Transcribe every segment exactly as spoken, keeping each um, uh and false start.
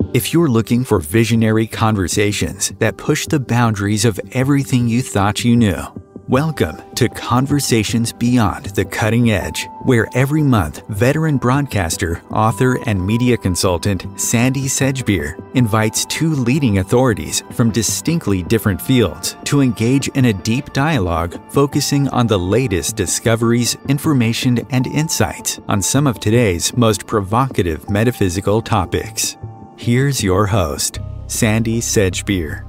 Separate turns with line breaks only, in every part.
If you're looking for visionary conversations that push the boundaries of everything you thought you knew, welcome to Conversations Beyond the Cutting Edge, where every month, veteran broadcaster, author, and media consultant Sandy Sedgbeer invites two leading authorities from distinctly different fields to engage in a deep dialogue focusing on the latest discoveries, information, and insights on some of today's most provocative metaphysical topics. Here's your host, Sandy Sedgbeer.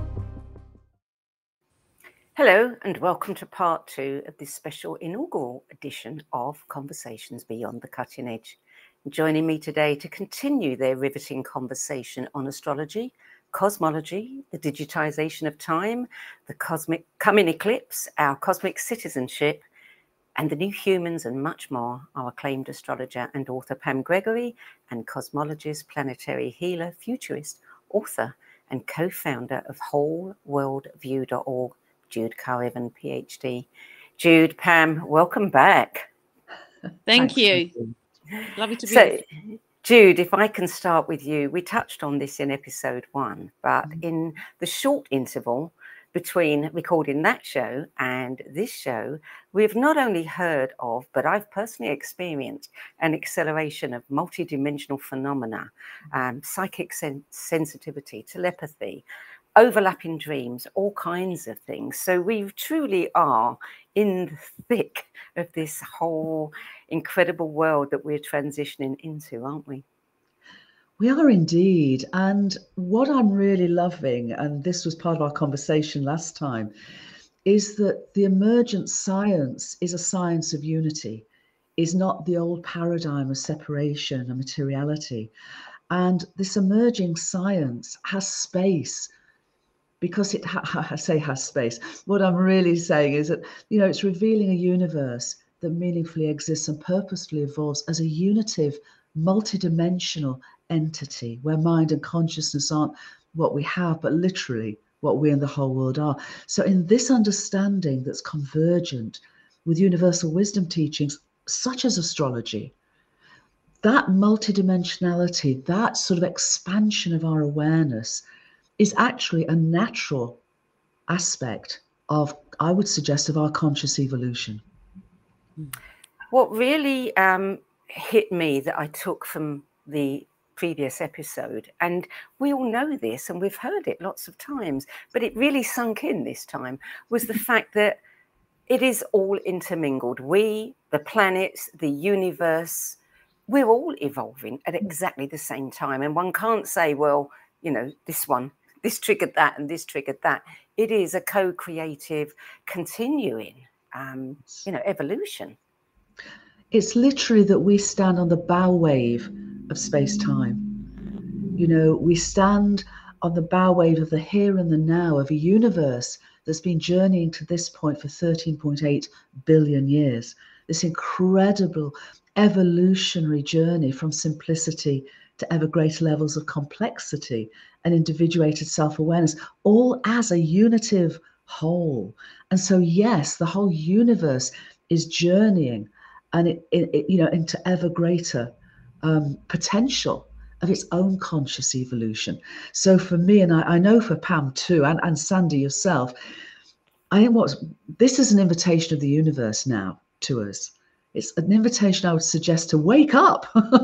Hello and welcome to part two of this special inaugural edition of Conversations Beyond the Cutting Edge. Joining me today to continue their riveting conversation on astrology, cosmology, the digitization of time, the cosmic coming eclipse, our cosmic citizenship, and the new humans and much more, our acclaimed astrologer and author Pam Gregory and cosmologist, planetary healer, futurist, author, and co-founder of whole world view dot org, Jude Carr-Evan, PhD. Jude, Pam, welcome back.
Thank you. Lovely to be
So,
here.
Jude, if I can start with you, we touched on this in episode one, but mm-hmm. in the short interval between recording that show and this show, we've not only heard of, but I've personally experienced an acceleration of multidimensional phenomena, um, psychic sen- sensitivity, telepathy, overlapping dreams, all kinds of things. So we truly are in the thick of this whole incredible world that we're transitioning into, aren't we?
We are indeed. And what I'm really loving, and this was part of our conversation last time, is that the emergent science is a science of unity, is not the old paradigm of separation and materiality. And this emerging science has space because it, ha- I say has space. What I'm really saying is that, you know, it's revealing a universe that meaningfully exists and purposefully evolves as a unitive, multidimensional entity where mind and consciousness aren't what we have, but literally what we and the whole world are. So in this understanding that's convergent with universal wisdom teachings, such as astrology, that multidimensionality, that sort of expansion of our awareness is actually a natural aspect of, I would suggest, of our conscious evolution.
What really um, hit me that I took from the previous episode, and we all know this and we've heard it lots of times, but it really sunk in this time, was the fact that it is all intermingled. We, the planets, the universe, we're all evolving at exactly the same time. And one can't say, well, you know, this one, this triggered that and this triggered that. It is a co-creative, continuing, um, you know, evolution.
It's literally that we stand on the bow wave of space-time. You know, we stand on the bow wave of the here and the now of a universe that's been journeying to this point for thirteen point eight billion years. This incredible evolutionary journey from simplicity to ever greater levels of complexity and individuated self-awareness, all as a unitive whole. And so, yes, the whole universe is journeying and it, it, it you know, into ever greater um, potential of its own conscious evolution. So for me, and I, I know for Pam too, and, and Sandy yourself, I think what's this is an invitation of the universe now to us. It's an invitation I would suggest to wake up,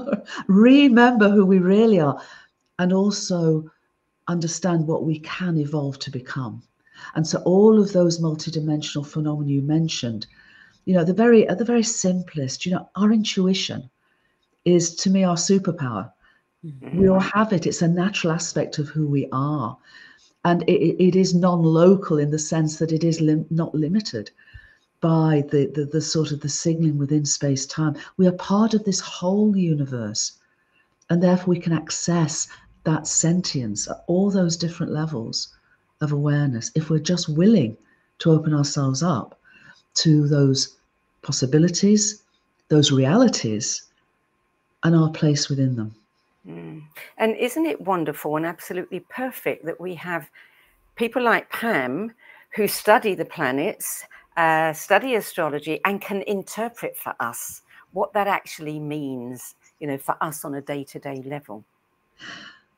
remember who we really are, and also understand what we can evolve to become. And so all of those multidimensional phenomena you mentioned, you know, the very at the very simplest, you know, our intuition is, to me, our superpower. Mm-hmm. We all have it. It's a natural aspect of who we are. And it, it is non-local in the sense that it is lim- not limited by the, the, the sort of the signaling within space-time. We are part of this whole universe. And therefore we can access that sentience at all those different levels of awareness if we're just willing to open ourselves up to those possibilities, those realities, and our place within them.
Mm. And isn't it wonderful and absolutely perfect that we have people like Pam who study the planets, uh, study astrology, and can interpret for us what that actually means, you know, for us on a day-to-day level?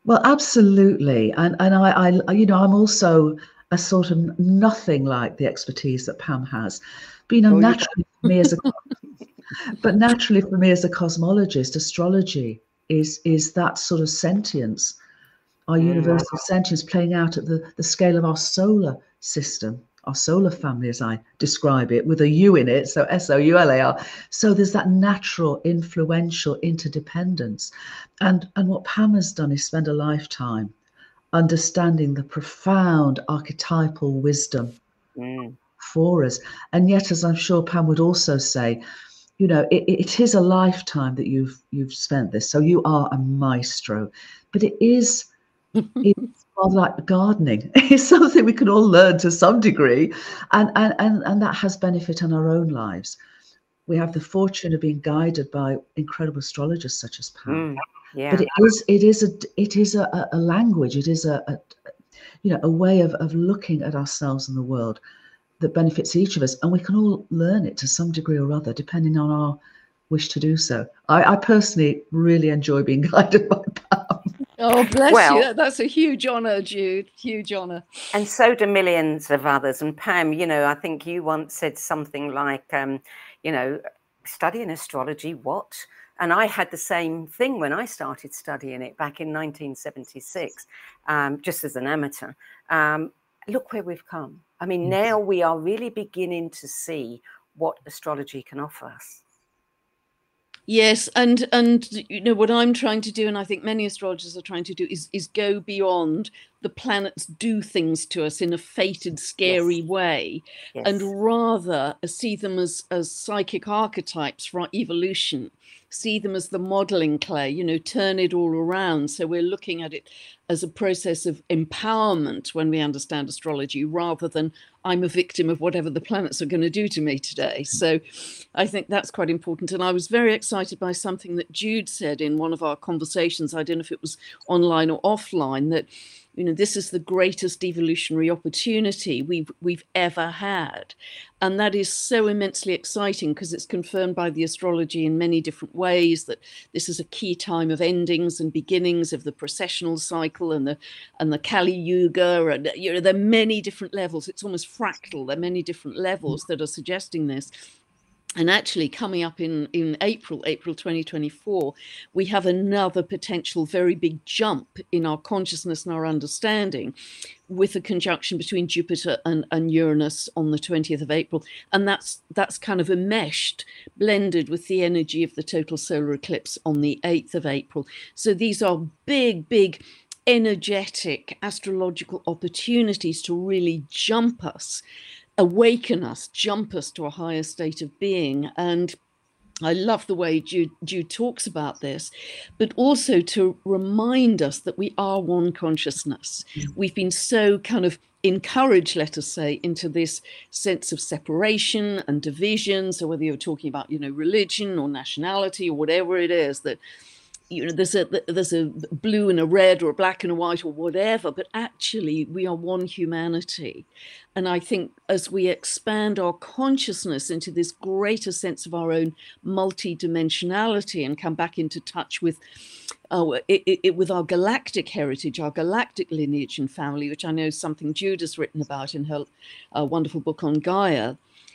Well, absolutely. And and I, I, you know, I'm also a sort of nothing like the expertise that Pam has. But, you know,
Oh, you
naturally for me as a, but naturally for me as a cosmologist, astrology is is that sort of sentience, our
Mm.
universal sentience playing out at the, the scale of our solar system, our solar family, as I describe it, with a U in it, so S O U L A R. So there's that natural, influential interdependence. And, and what Pam has done is spend a lifetime understanding the profound archetypal wisdom
Mm.
for us. And yet, as I'm sure Pam would also say, you know, it, it is a lifetime that you've you've spent this. So you are a maestro. But it is it's rather like gardening. It's something we can all learn to some degree, and, and and and that has benefit on our own lives. We have the fortune of being guided by incredible astrologers such as Pam.
Mm. Yeah.
But it is it is a it is a, a language. It is a, a you know a way of of looking at ourselves and the world that benefits each of us, and we can all learn it to some degree or other, depending on our wish to do so. I, I personally really enjoy being guided by Pam.
Oh, bless
Well-
you. That- That's a huge honour, Jude. Huge honour.
And so do millions of others. And Pam, you know, I think you once said something like, um, you know, studying astrology, what? And I had the same thing when I started studying it back in nineteen seventy-six, um, just as an amateur. Um, look where we've come. I mean, now we are really beginning to see what astrology can offer us.
Yes, and and you know what I'm trying to do, and I think many astrologers are trying to do, is is go beyond the planets do things to us in a fated, scary
Yes.
way,
Yes.
and rather see them as as psychic archetypes for evolution. See them as the modeling clay, you know, turn it all around. So we're looking at it as a process of empowerment when we understand astrology, rather than I'm a victim of whatever the planets are going to do to me today. So I think that's quite important. And I was very excited by something that Jude said in one of our conversations. I don't know if it was online or offline, that, you know, this is the greatest evolutionary opportunity we've we've ever had. And that is so immensely exciting, because it's confirmed by the astrology in many different ways that this is a key time of endings and beginnings of the processional cycle and the and the Kali Yuga. And, you know, there are many different levels. It's almost fractal. There are many different levels that are suggesting this. And actually, coming up in, in April, April twenty twenty-four, we have another potential very big jump in our consciousness and our understanding, with a conjunction between Jupiter and, and Uranus on the twentieth of April. And that's that's kind of enmeshed, blended with the energy of the total solar eclipse on the eighth of April. So these are big, big, energetic astrological opportunities to really jump us, awaken us, jump us to a higher state of being. And I love the way Jude, Jude talks about this, but also to remind us that we are one consciousness. We've been so kind of encouraged, let us say, into this sense of separation and division. So whether you're talking about, you know, religion or nationality or whatever it is, that, you know, there's a there's a blue and a red or a black and a white or whatever, but actually we are one humanity. And I think as we expand our consciousness into this greater sense of our own multidimensionality and come back into touch with uh, it, it, with our galactic heritage, our galactic lineage and family, which I know is something Jude has written about in her uh, wonderful book on Gaia,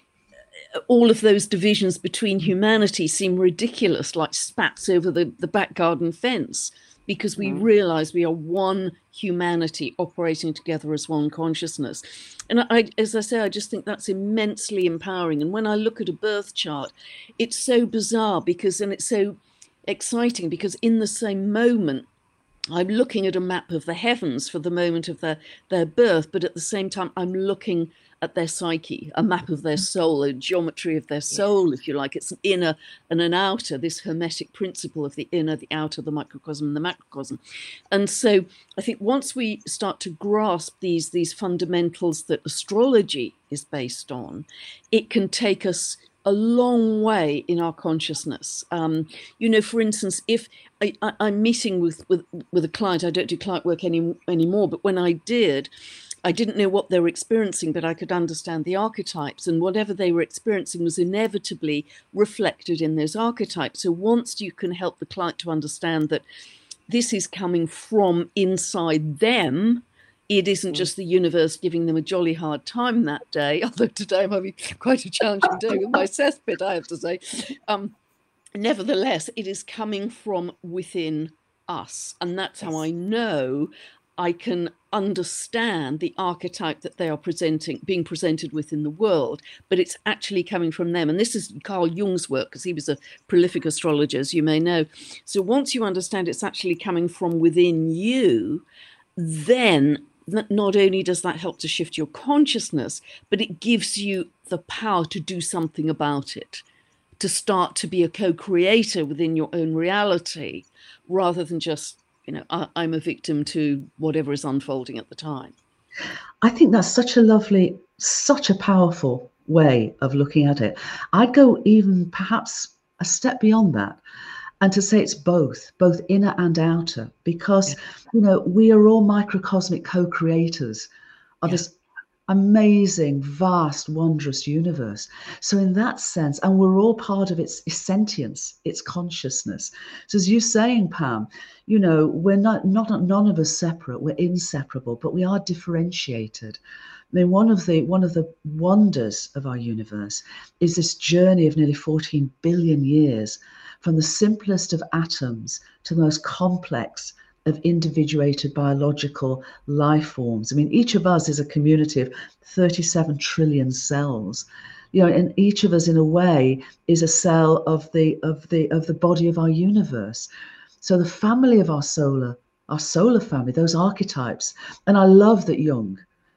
all of those divisions between humanity seem ridiculous, like spats over the, the back garden fence, because we
Mm.
realize we are one humanity operating together as one consciousness. And I, as I say, I just think that's immensely empowering. And when I look at a birth chart, it's so bizarre because, and it's so exciting because in the same moment, I'm looking at a map of the heavens for the moment of their, their birth, but at the same time, I'm looking at their psyche, a map of their soul, a geometry of their soul, if you like. It's an inner and an outer, this hermetic principle of the inner, the outer, the microcosm, and the macrocosm. And so I think once we start to grasp these, these fundamentals that astrology is based on, it can take us a long way in our consciousness. Um, you know, for instance, if I, I, I'm meeting with, with, with a client, I don't do client work any, anymore, but when I did, I didn't know what they were experiencing, but I could understand the archetypes, and whatever they were experiencing was inevitably reflected in those archetypes. So once you can help the client to understand that this is coming from inside them. It isn't just the universe giving them a jolly hard time that day, although today might be quite a challenging day with my cesspit, I have to say. Um, nevertheless, it is coming from within us. And that's how I know I can understand the archetype that they are presenting, being presented with in the world, but it's actually coming from them. And this is Carl Jung's work, because he was a prolific astrologer, as you may know. So once you understand it's actually coming from within you, then not only does that help to shift your consciousness, but it gives you the power to do something about it, to start to be a co-creator within your own reality, rather than just, you know, I, I'm a victim to whatever is unfolding at the time.
I think that's such a lovely, such a powerful way of looking at it. I'd go even perhaps a step beyond that, and to say it's both, both inner and outer, because, yeah. you know, we are all microcosmic co-creators of yeah. this amazing, vast, wondrous universe. So in that sense, and we're all part of its sentience, its consciousness. So as you're saying, Pam, you know, we're not, not none of us separate, we're inseparable, but we are differentiated. I mean, one of the one of the wonders of our universe is this journey of nearly fourteen billion years, from the simplest of atoms to the most complex of individuated biological life forms. I mean, each of us is a community of thirty-seven trillion cells, you know, and each of us in a way is a cell of the of the of the body of our universe. So the family of our solar, our solar family, those archetypes. And I love that Jung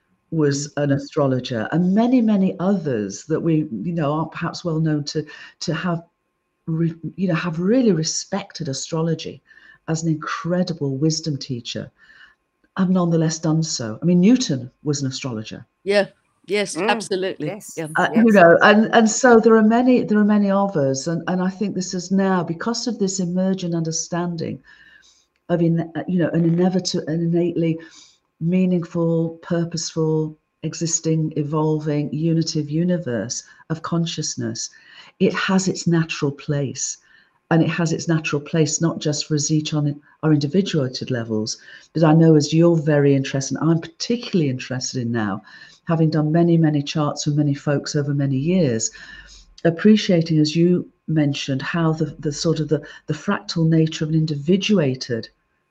was an astrologer, and many, many others that we, you know, aren't perhaps well known to to have, you know, have really respected astrology as an incredible wisdom teacher, have nonetheless done so. I mean, Newton was an astrologer.
Yeah, yes, mm, absolutely.
Yes,
yeah.
Uh,
yes.
You know, and, and so there are many, there are many of us. And, and I think this is now, because of this emergent understanding of, in, you know, an inevitable, an innately meaningful, purposeful, existing, evolving, unitive universe of consciousness, it has its natural place. And it has its natural place, not just for us each on our individuated levels, but I know, as you're very interested, I'm particularly interested in now, having done many, many charts for many folks over many years, appreciating, as you mentioned, how the, the sort of the, the fractal nature of an individuated,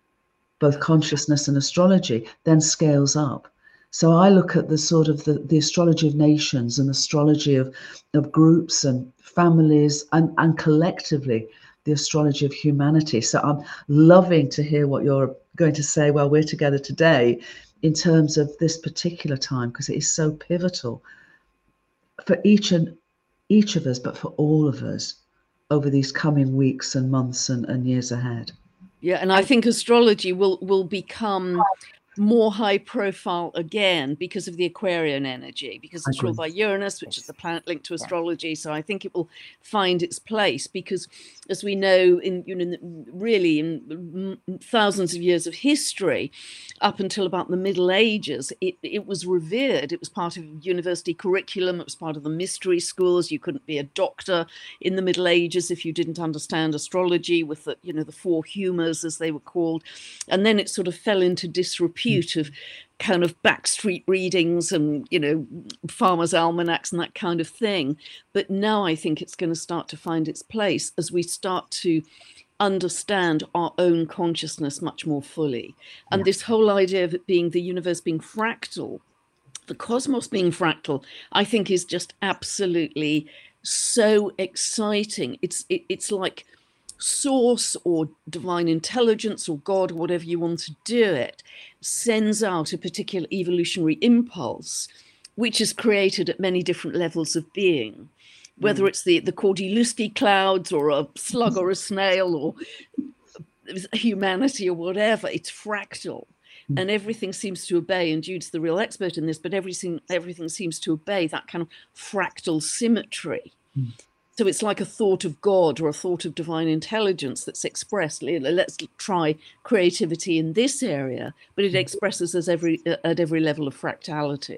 both consciousness and astrology, then scales up. So I look at the sort of the, the astrology of nations and astrology of, of groups and families and, and collectively the astrology of humanity. So I'm loving to hear what you're going to say while we're together today in terms of this particular time, because it is so pivotal for each and each of us, but for all of us over these coming weeks and months and, and years ahead.
Yeah, and I think astrology will will become more high profile again because of the Aquarian energy, because it's ruled by Uranus, which is the planet linked to astrology. So I think it will find its place, because as we know, in, you know, really in thousands of years of history, up until about the Middle Ages, it, it was revered. It was part of university curriculum. It was part of the mystery schools. You couldn't be a doctor in the Middle Ages if you didn't understand astrology, with the, you know, the four humors, as they were called. And then it sort of fell into disrepute of kind of backstreet readings and, you know, farmers' almanacs and that kind of thing. But now I think it's going to start to find its place as we start to understand our own consciousness much more fully. And yeah. this whole idea of it being the universe being fractal, the cosmos being fractal, I think is just absolutely so exciting. It's it, it's like source or divine intelligence or God, or whatever you want to do it, sends out a particular evolutionary impulse, which is created at many different levels of being, whether mm. it's the, the Kordy-Lusky clouds or a slug or a snail or humanity or whatever. It's fractal. Mm. And everything seems to obey, and Jude's the real expert in this, but everything, everything seems to obey that kind of fractal symmetry. Mm. So it's like a thought of God or a thought of divine intelligence that's expressed. Let's try creativity in this area, but it expresses as every at every level of fractality.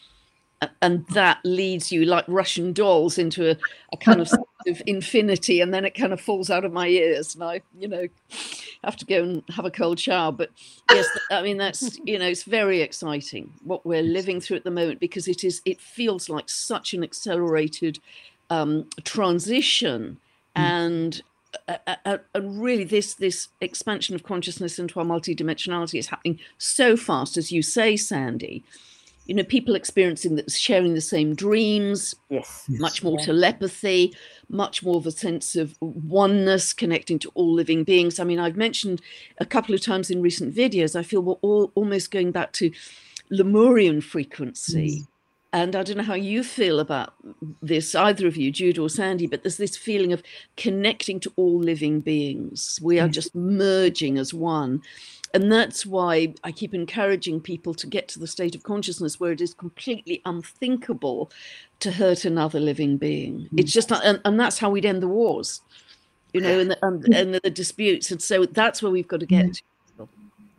And that leads you like Russian dolls into a, a kind of, of infinity, and then it kind of falls out of my ears. And I, you know, have to go and have a cold shower. But yes, I mean, that's, you know, it's very exciting what we're living through at the moment, because it is, it feels like such an accelerated um, transition. Mm. And uh, uh, and really this, this expansion of consciousness into our multidimensionality is happening so fast, as you say, Sandy. You know, people experiencing that, sharing the same dreams,
yes,
much more
yeah.
telepathy, much more of a sense of oneness, connecting to all living beings. I mean, I've mentioned a couple of times in recent videos, I feel we're all almost going back to Lemurian frequency. Mm. And I don't know how you feel about this, either of you, Jude or Sandy, but there's this feeling of connecting to all living beings. We are just merging as one. And that's why I keep encouraging people to get to the state of consciousness where it is completely unthinkable to hurt another living being. It's just not, and, and that's how we'd end the wars, you know, and the, and, and the disputes. And so that's where we've got to get to.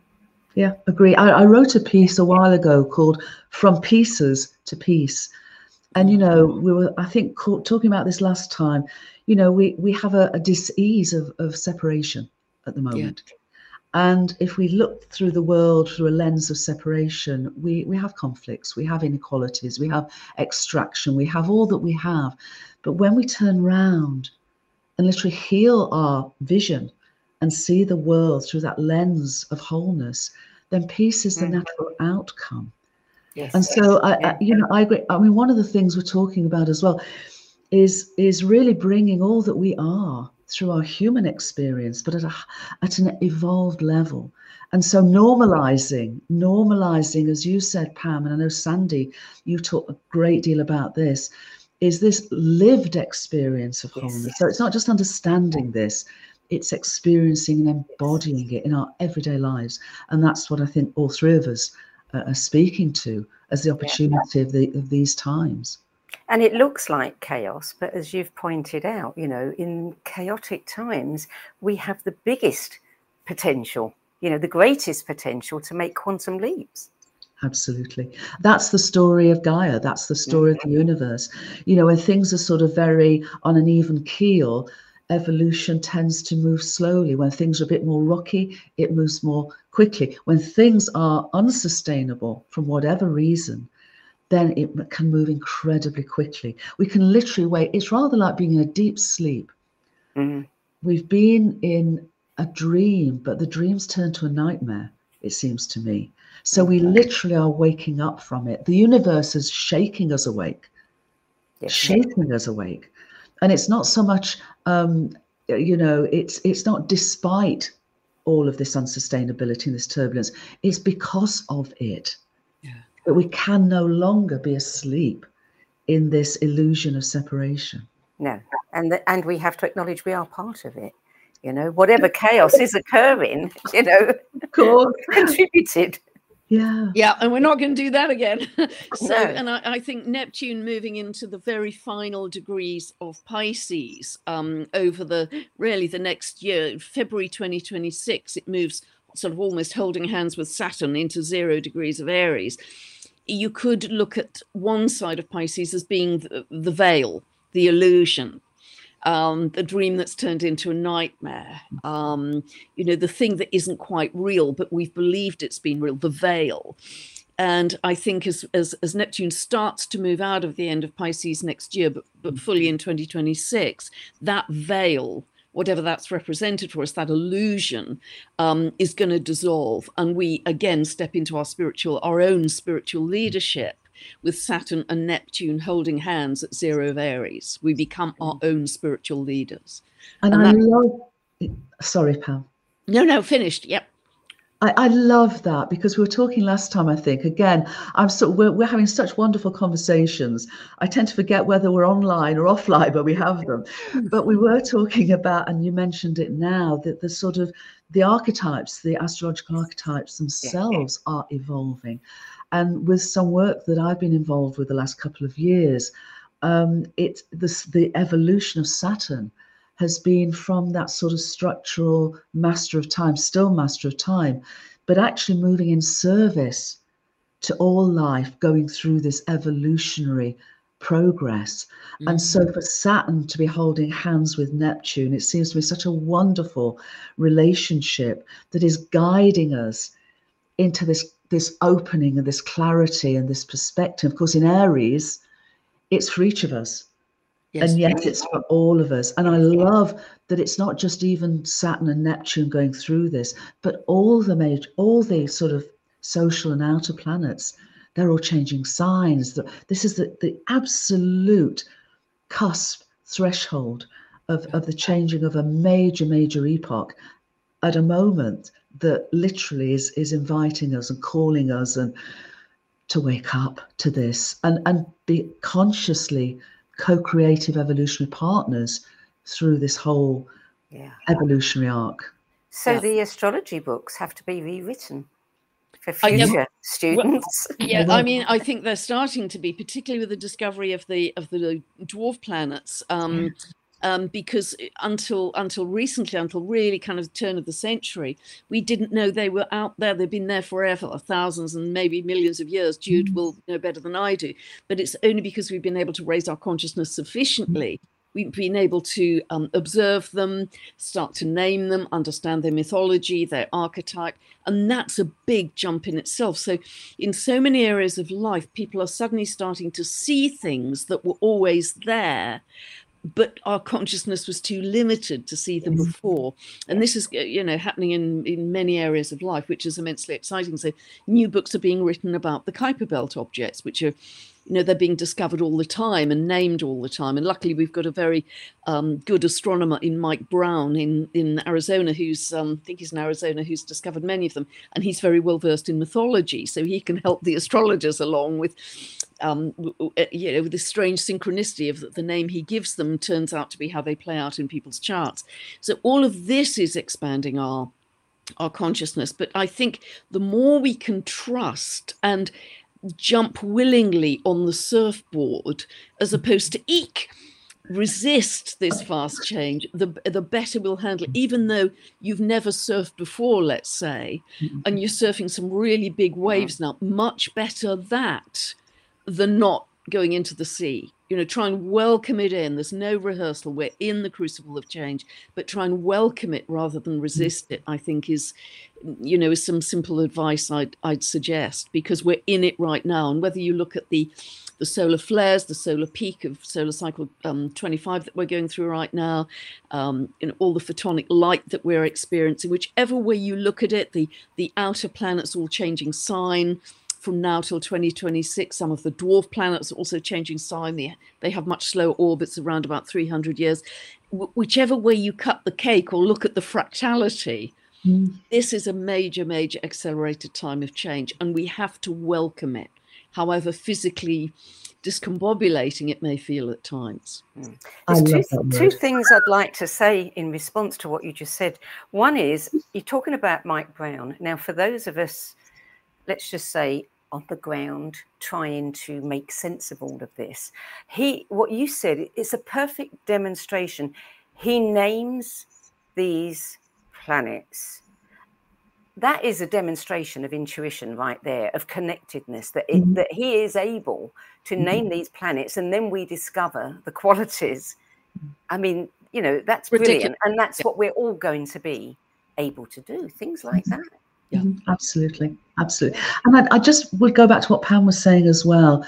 Yeah, agree. I, I wrote a piece a while ago called From Pieces to Peace. And, you know, we were, I think, talking about this last time, you know, we, we have a, a dis-ease of, of separation at the moment. Yeah. And if we look through the world through a lens of separation, we, we have conflicts, we have inequalities, we have extraction, we have all that we have. But when we turn round and literally heal our vision and see the world through that lens of wholeness, then peace is the mm. natural outcome.
Yes.
And so, I,
yeah.
I, you know, I agree. I mean, one of the things we're talking about as well is, is really bringing all that we are through our human experience, but at a, at an evolved level. And so normalizing, normalizing, as you said, Pam, and I know Sandy, you've talked a great deal about this, is this lived experience of wholeness. Yes. So it's not just understanding this, it's experiencing and embodying it in our everyday lives. And that's what I think all three of us uh, are speaking to as the opportunity yeah. of, the, of these times.
And it looks like chaos, but as you've pointed out, you know, in chaotic times, we have the biggest potential, you know, the greatest potential to make quantum leaps.
Absolutely. That's the story of Gaia. That's the story mm-hmm. of the universe. You know, when things are sort of very on an even keel, evolution tends to move slowly. When things are a bit more rocky, it moves more quickly. When things are unsustainable from whatever reason, then it can move incredibly quickly. We can literally wait. It's rather like being in a deep sleep. Mm-hmm. We've been in a dream, but the dreams turn to a nightmare, it seems to me. So we literally are waking up from it. The universe is shaking us awake, yes. shaking us awake. And it's not so much, um, you know, it's it's not despite all of this unsustainability and this turbulence. It's because of it. That we can no longer be asleep in this illusion of separation.
No, and the, and we have to acknowledge we are part of it. You know, whatever chaos is occurring, you know,
of course,
contributed.
Yeah,
yeah, and we're not going to do that again. So,
no.
and I, I think Neptune moving into the very final degrees of Pisces um, over the really the next year, February twenty twenty-six, it moves sort of almost holding hands with Saturn into zero degrees of Aries. You could look at one side of Pisces as being the, the veil, the illusion, um, the dream that's turned into a nightmare, um, you know, the thing that isn't quite real, but we've believed it's been real, the veil. And I think as, as, as Neptune starts to move out of the end of Pisces next year, but, but fully in twenty twenty-six, that veil, whatever that's represented for us, that illusion um, is going to dissolve. And we, again, step into our spiritual, our own spiritual leadership with Saturn and Neptune holding hands at zero of Aries. We become our own spiritual leaders.
And, and I that, love, sorry, Pam.
No, no, finished. Yep.
I, I love that, because we were talking last time, I think, again, I'm so we're, we're having such wonderful conversations. I tend to forget whether we're online or offline, but we have them. But we were talking about, and you mentioned it now, that the sort of the archetypes, the astrological archetypes themselves are evolving. And with some work that I've been involved with the last couple of years, um, it's this, the evolution of Saturn has been from that sort of structural master of time, still master of time, but actually moving in service to all life, going through this evolutionary progress. Mm-hmm. And so for Saturn to be holding hands with Neptune, it seems to be such a wonderful relationship that is guiding us into this, this opening and this clarity and this perspective. Of course, in Aries, it's for each of us. Yes. And yet it's for all of us. And I love that it's not just even Saturn and Neptune going through this, but all the major, all the sort of social and outer planets, they're all changing signs. This is the, the absolute cusp, threshold of, of the changing of a major, major epoch at a moment that literally is, is inviting us and calling us and to wake up to this and, and be consciously co-creative evolutionary partners through this whole yeah. evolutionary arc.
So yeah. the astrology books have to be rewritten for future uh, yeah, students.
Well, yeah, I mean, I think they're starting to be, particularly with the discovery of the of the dwarf planets. Um, yeah. Um, because until until recently, until really kind of the turn of the century, we didn't know they were out there. They've been there forever, thousands and maybe millions of years. Jude mm. will know better than I do. But it's only because we've been able to raise our consciousness sufficiently. We've been able to um, observe them, start to name them, understand their mythology, their archetype. And that's a big jump in itself. So in so many areas of life, people are suddenly starting to see things that were always there, but our consciousness was too limited to see them before. And this is, you know, happening in, in many areas of life, which is immensely exciting. So new books are being written about the Kuiper Belt objects, which are, you know, they're being discovered all the time and named all the time. And luckily, we've got a very um, good astronomer in Mike Brown in, in Arizona, who's, um, I think he's in Arizona, who's discovered many of them. And he's very well versed in mythology. So he can help the astrologers along with, um, you know, with this strange synchronicity of the name he gives them turns out to be how they play out in people's charts. So all of this is expanding our, our consciousness. But I think the more we can trust and jump willingly on the surfboard as opposed to eek, resist this fast change, the the better we'll handle it. Even though you've never surfed before, let's say, and you're surfing some really big waves now, much better that than not going into the sea. You know, try and welcome it in. There's no rehearsal. We're in the crucible of change, but try and welcome it rather than resist it, I think is, you know, is some simple advice I'd, I'd suggest, because we're in it right now. And whether you look at the, the solar flares, the solar peak of solar cycle um, twenty-five that we're going through right now, um, you know, all the photonic light that we're experiencing, whichever way you look at it, the, the outer planets all changing sign, from now till twenty twenty-six, some of the dwarf planets are also changing sign. They, they have much slower orbits, around about three hundred years. Wh- whichever way you cut the cake or look at the fractality, mm. this is a major, major accelerated time of change, and we have to welcome it, however physically discombobulating it may feel at times.
Mm. There's two, two things I'd like to say in response to what you just said. One is, you're talking about Mike Brown. Now, for those of us, let's just say, on the ground, trying to make sense of all of this. He, what you said, is a perfect demonstration. He names these planets. That is a demonstration of intuition right there, of connectedness, that, it, mm-hmm. that he is able to mm-hmm. name these planets, and then we discover the qualities. I mean, you know, that's Ridiculous. Brilliant. And that's yeah. what we're all going to be able to do, things like that.
Yeah, absolutely. Absolutely. And I, I just would go back to what Pam was saying as well.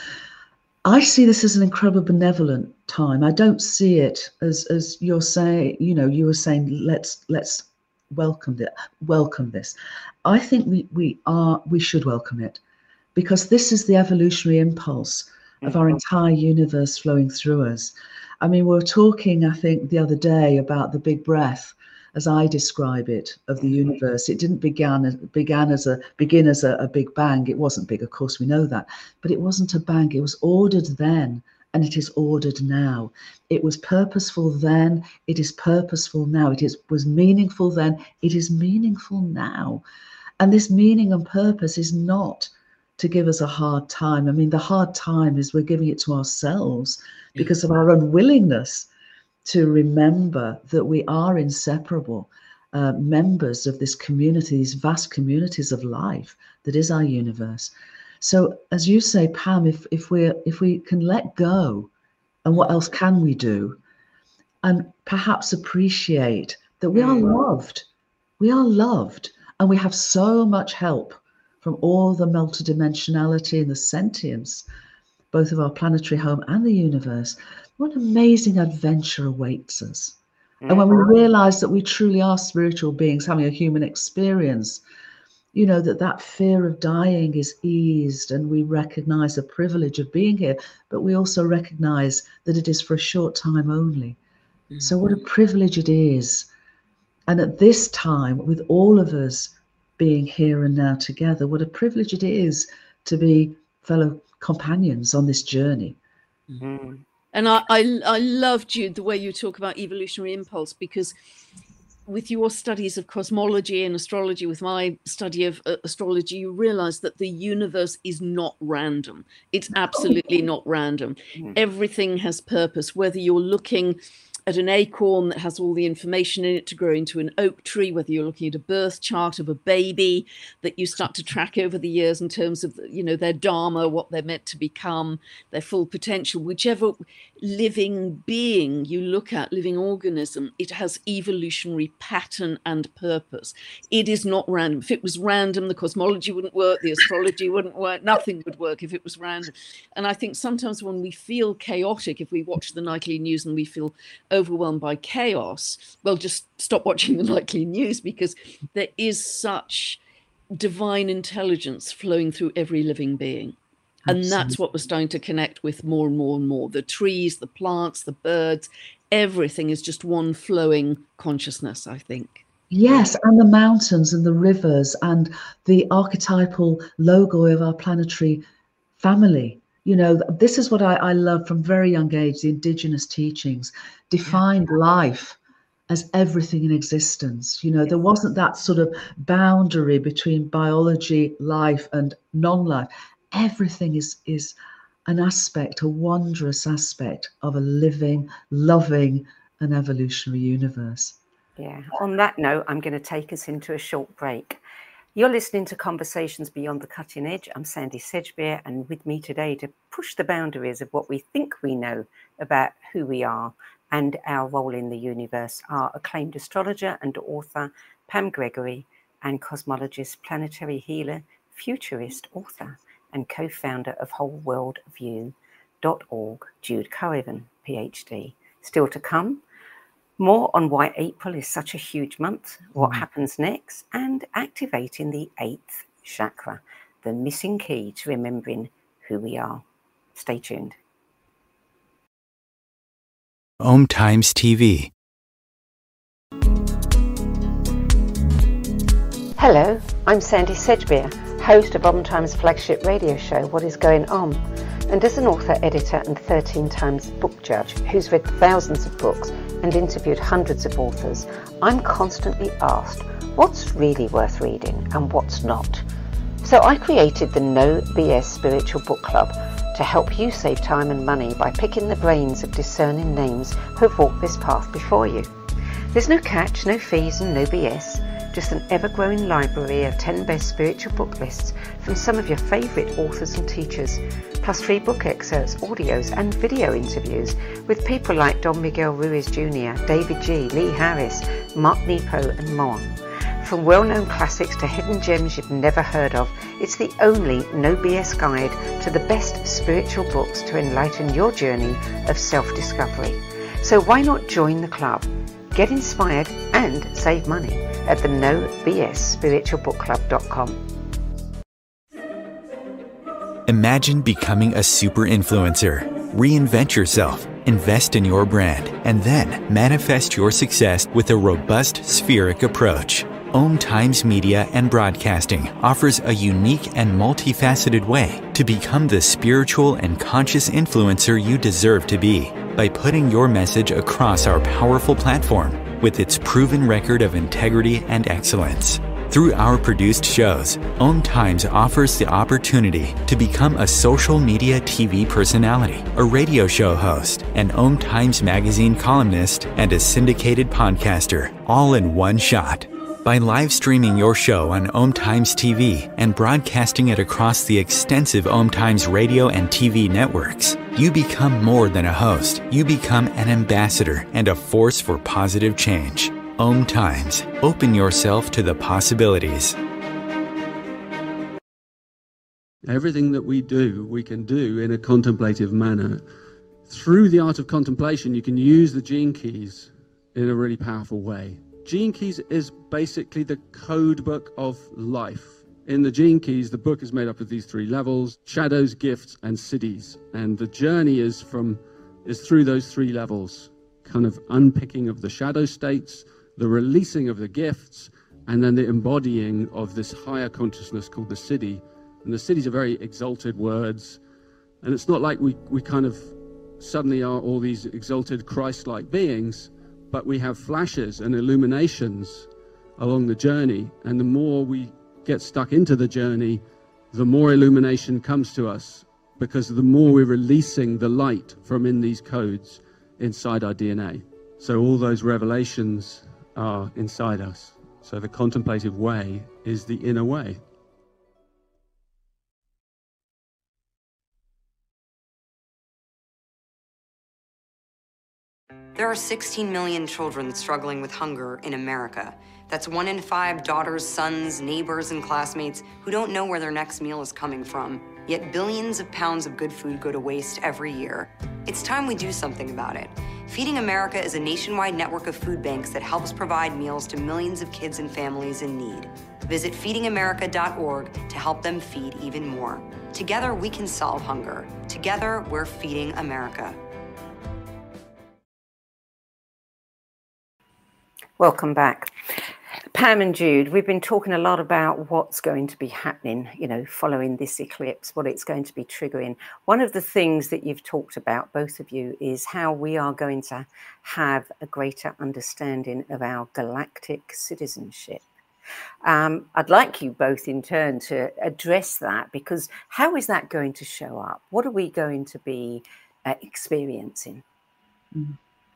I see this as an incredibly benevolent time. I don't see it as, as you're saying, you know, you were saying, let's, let's welcome it, welcome this. I think we, we are, we should welcome it, because this is the evolutionary impulse of our entire universe flowing through us. I mean, we were talking, I think, the other day about the big breath, as I describe it, of the universe. It didn't begin, began as a, begin as a, a big bang. It wasn't big, of course, we know that. But it wasn't a bang. It was ordered then, and it is ordered now. It was purposeful then. It is purposeful now. It is, was meaningful then. It is meaningful now. And this meaning and purpose is not to give us a hard time. I mean, the hard time is we're giving it to ourselves because of our unwillingness to remember that we are inseparable uh, members of this community, these vast communities of life that is our universe. So as you say, Pam, if, if, we're, if we can let go, and what else can we do? And perhaps appreciate that we are loved. We are loved, and we have so much help from all the multidimensionality and the sentience, both of our planetary home and the universe. What amazing adventure awaits us. Mm-hmm. And when we realize that we truly are spiritual beings having a human experience, you know, that that fear of dying is eased, and we recognize the privilege of being here, but we also recognize that it is for a short time only. Mm-hmm. So what a privilege it is. And at this time, with all of us being here and now together, what a privilege it is to be fellow companions on this journey.
Mm-hmm. And I, I, I loved you, the way you talk about evolutionary impulse, because with your studies of cosmology and astrology, with my study of uh, astrology, you realize that the universe is not random. It's absolutely not random. Mm-hmm. Everything has purpose, whether you're looking at an acorn that has all the information in it to grow into an oak tree, whether you're looking at a birth chart of a baby that you start to track over the years in terms of, you know, their dharma, what they're meant to become, their full potential, whichever living being you look at, living organism, it has evolutionary pattern and purpose. It is not random. If it was random, the cosmology wouldn't work, the astrology wouldn't work, nothing would work if it was random. And I think sometimes when we feel chaotic, if we watch the nightly news and we feel overwhelmed by chaos, well, just stop watching the nightly news, because there is such divine intelligence flowing through every living being. And Absolutely. That's what we're starting to connect with more and more and more. The trees, the plants, the birds, everything is just one flowing consciousness, I think.
Yes, and the mountains and the rivers and the archetypal logo of our planetary family. You know, this is what I, I love from very young age, the indigenous teachings defined yeah. life as everything in existence. You know, there wasn't that sort of boundary between biology, life, and non-life. Everything is, is an aspect, a wondrous aspect of a living, loving, and evolutionary universe.
Yeah. On that note, I'm going to take us into a short break. You're listening to Conversations Beyond the Cutting Edge. I'm Sandy Sedgbeer, and with me today to push the boundaries of what we think we know about who we are and our role in the universe are acclaimed astrologer and author Pam Gregory and cosmologist, planetary healer, futurist, author, and co-founder of whole world view dot org, Jude Currivan, PhD. Still to come, more on why April is such a huge month, what mm-hmm. happens next, and activating the eighth chakra, the missing key to remembering who we are. Stay tuned.
Om Times T V.
Hello, I'm Sandy Sedgbeer, host of Om Times' flagship radio show, What Is Going On? And as an author, editor, and thirteen times book judge who's read thousands of books and interviewed hundreds of authors, I'm constantly asked what's really worth reading and what's not. So I created the No B S Spiritual Book Club to help you save time and money by picking the brains of discerning names who've walked this path before you. There's no catch, no fees, and no B S. Just an ever-growing library of ten best spiritual book lists from some of your favourite authors and teachers, plus free book excerpts, audios and video interviews with people like Don Miguel Ruiz Junior, David G, Lee Harris, Mark Nepo and more. From well-known classics to hidden gems you've never heard of, it's the only no B S guide to the best spiritual books to enlighten your journey of self-discovery. So why not join the club? Get inspired and save money at the no b s spiritual book club dot com.
Imagine becoming a super influencer. Reinvent yourself, invest in your brand, and then manifest your success with a robust spheric approach. Om Times Media and Broadcasting offers a unique and multifaceted way to become the spiritual and conscious influencer you deserve to be by putting your message across our powerful platform with its proven record of integrity and excellence. Through our produced shows, Om Times offers the opportunity to become a social media T V personality, a radio show host, an Om Times magazine columnist, and a syndicated podcaster, all in one shot. By live streaming your show on Om Times T V and broadcasting it across the extensive Om Times radio and T V networks, you become more than a host. You become an ambassador and a force for positive change. Om Times. Open yourself to the possibilities.
Everything that we do, we can do in a contemplative manner. Through the art of contemplation, you can use the gene keys in a really powerful way. Gene Keys is basically the code book of life. In the Gene Keys, the book is made up of these three levels: shadows, gifts, and siddhis. And the journey is from is through those three levels, kind of unpicking of the shadow states, the releasing of the gifts, and then the embodying of this higher consciousness called the siddhi. And the siddhis are very exalted words. And it's not like we, we kind of suddenly are all these exalted Christ-like beings, but we have flashes and illuminations along the journey. And the more we get stuck into the journey, the more illumination comes to us, because the more we're releasing the light from in these codes inside our D N A. So all those revelations are inside us. So the contemplative way is the inner way.
There are sixteen million children struggling with hunger in America. That's one in five daughters, sons, neighbors, and classmates who don't know where their next meal is coming from. Yet billions of pounds of good food go to waste every year. It's time we do something about it. Feeding America is a nationwide network of food banks that helps provide meals to millions of kids and families in need. Visit feeding america dot org to help them feed even more. Together, we can solve hunger. Together, we're feeding America.
Welcome back. Pam and Jude, we've been talking a lot about what's going to be happening, you know, following this eclipse, what it's going to be triggering. One of the things that you've talked about, both of you, is how we are going to have a greater understanding of our galactic citizenship. Um, I'd like you both in turn to address that, because how is that going to show up? What are we going to be uh, experiencing?
Mm.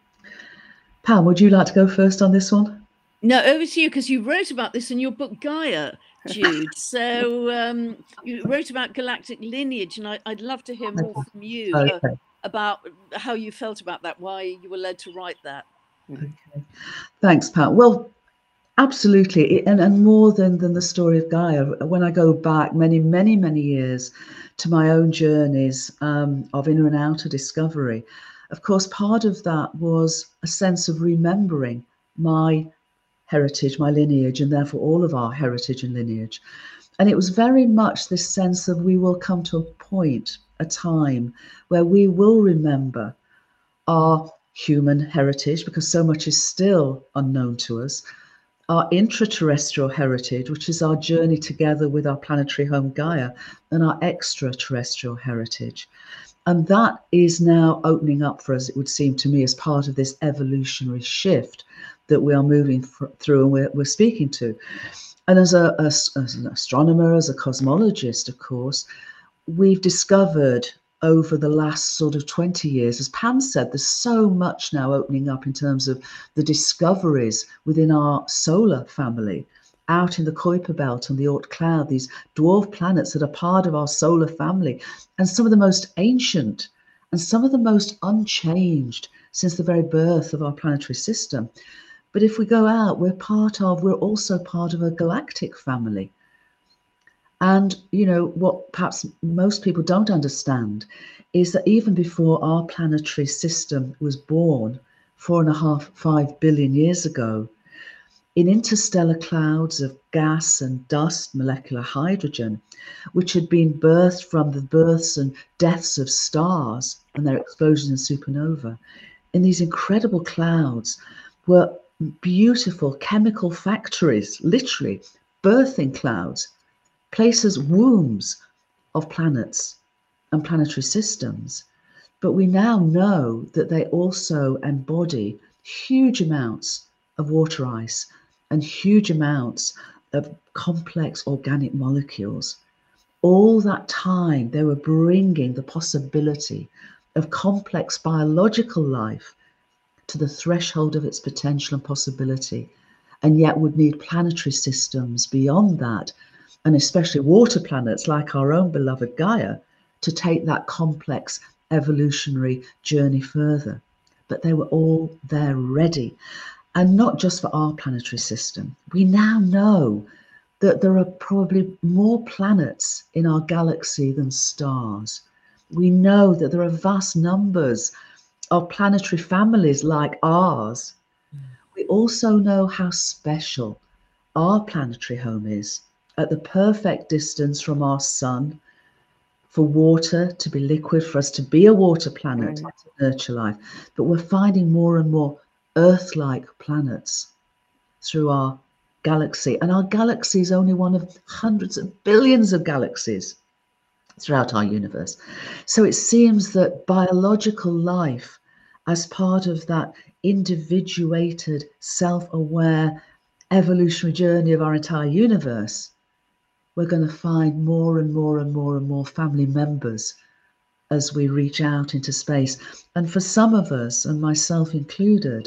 Pam, would you like to go first on this one?
No, over to you, because you wrote about this in your book, Gaia, Jude. So um, you wrote about galactic lineage, and I, I'd love to hear more from you
Okay.
uh, about how you felt about that, why you were led to write that.
Okay. Thanks, Pam. Well, absolutely. And, and more than, than the story of Gaia, when I go back many, many, many years to my own journeys um, of inner and outer discovery, of course, part of that was a sense of remembering my heritage, my lineage, and therefore all of our heritage and lineage. And it was very much this sense of we will come to a point, a time, where we will remember our human heritage, because so much is still unknown to us, our intraterrestrial heritage, which is our journey together with our planetary home Gaia, and our extraterrestrial heritage. And that is now opening up for us, it would seem to me, as part of this evolutionary shift that we are moving through and we're, we're speaking to. And as, a, as, as an astronomer, as a cosmologist, of course, we've discovered over the last sort of twenty years, as Pam said, there's so much now opening up in terms of the discoveries within our solar family, out in the Kuiper Belt and the Oort cloud, these dwarf planets that are part of our solar family, and some of the most ancient and some of the most unchanged since the very birth of our planetary system. But if we go out, we're part of, we're also part of a galactic family. And, you know, what perhaps most people don't understand is that even before our planetary system was born, four and a half, five billion years ago, in interstellar clouds of gas and dust, molecular hydrogen, which had been birthed from the births and deaths of stars and their explosions in supernova, in these incredible clouds were beautiful chemical factories, literally birthing clouds, places, wombs of planets and planetary systems. But we now know that they also embody huge amounts of water ice and huge amounts of complex organic molecules. All that time, they were bringing the possibility of complex biological life to the threshold of its potential and possibility. and yet would need planetary systems beyond that, and especially water planets like our own beloved Gaia, to take that complex evolutionary journey further. But they were all there ready. And not just for our planetary system. We now know that there are probably more planets in our galaxy than stars. We know that there are vast numbers of planetary families like ours. We also know how special our planetary home is, at the perfect distance from our sun, for water to be liquid, for us to be a water planet, mm. to nurture life. But we're finding more and more Earth-like planets through our galaxy. And our galaxy is only one of hundreds of billions of galaxies throughout our universe. So it seems that biological life, as part of that individuated, self-aware evolutionary journey of our entire universe, we're going to find more and more and more and more family members as we reach out into space. And for some of us, and myself included,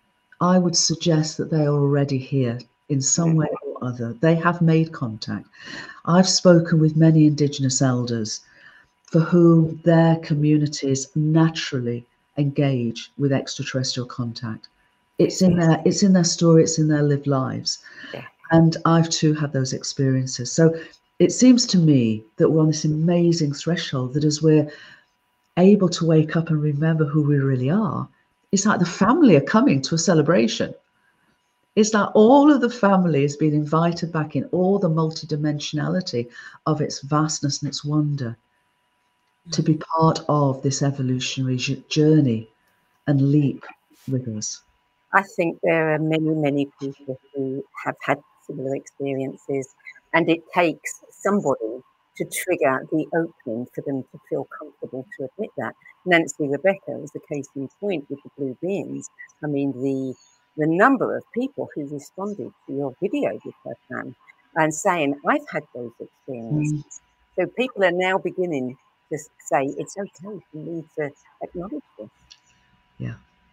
I would suggest that they are already here in some way or other. They have made contact. I've spoken with many Indigenous elders for whom their communities naturally engage with extraterrestrial contact. It's in their, it's in their story, it's in their lived lives. Yeah. And I've too had those experiences. So it seems to me that we're on this amazing threshold, that as we're able to wake up and remember who we really are, it's like the family are coming to a celebration. It's like all of the family has been invited back in all the multidimensionality of its vastness and its wonder, mm-hmm. to be part of this evolutionary journey and leap with us.
I think there are many, many people who have had similar experiences, and it takes somebody to trigger the opening for them to feel comfortable to admit that. Nancy Rebecca was the case in point with the blue beings. I mean, the the number of people who responded to your video with her plan and saying, I've had those experiences. Mm. So people are now beginning to say, it's okay for me to acknowledge this.
Yeah.